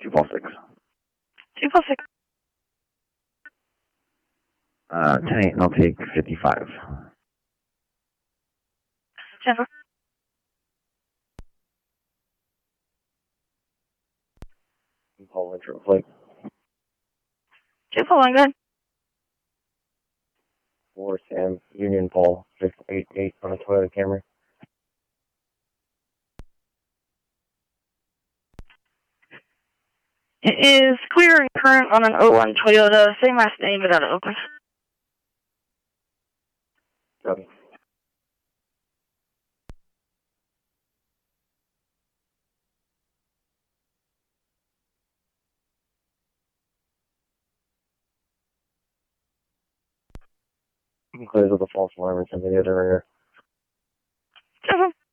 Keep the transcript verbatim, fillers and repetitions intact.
two four six. two four six. Uh, ten eight, and I'll take fifty-five. Jennifer. Paul Intro Flight. two four one, good. four Sam, Union Paul, six eight eight on a Toyota Camry. It is clear and current on an oh one Toyota, same last name, but out of Oakland. Okay. Clears with a false alarm and send me the other ringer. Jennifer.